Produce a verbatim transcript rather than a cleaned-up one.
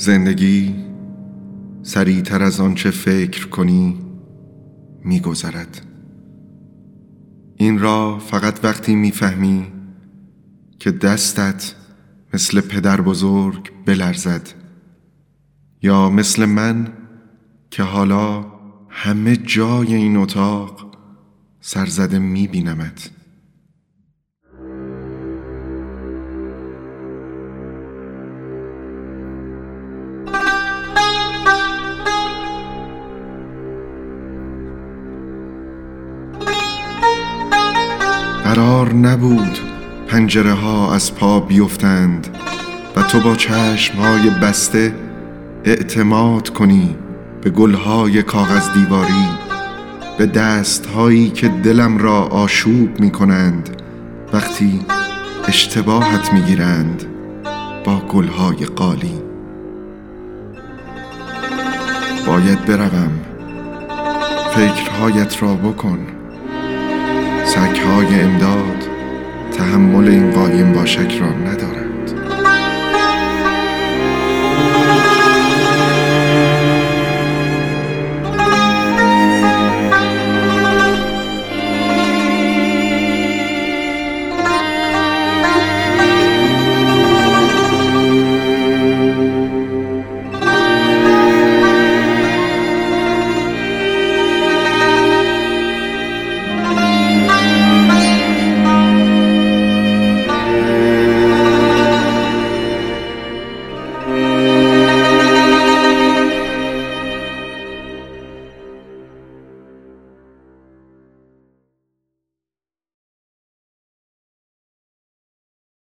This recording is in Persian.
زندگی سریعتر از آنچه فکر کنی می‌گذرد. این را فقط وقتی می‌فهمی که دستت مثل پدر بزرگ بلرزد، یا مثل من که حالا همه جای این اتاق سرزده می‌بینمت. قرار نبود پنجره ها از پا بیفتند و تو با چشم های بسته اعتماد کنی به گلهای کاغذ دیواری، به دست هایی که دلم را آشوب می کنند وقتی اشتباهت می گیرند با گلهای قالی. باید بروم، فکرهایت را بکن. سگ‌های امداد تحمل این قایم باشک را ندارد.